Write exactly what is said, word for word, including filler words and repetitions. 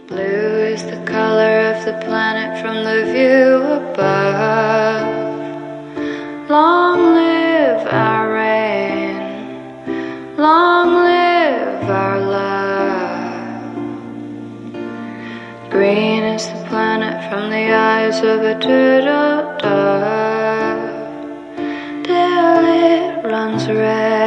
Blue is the color of the planet from the view above. Long live our rain, long live our love. Green is the planet from the eyes of a turtle dove, till it runs red.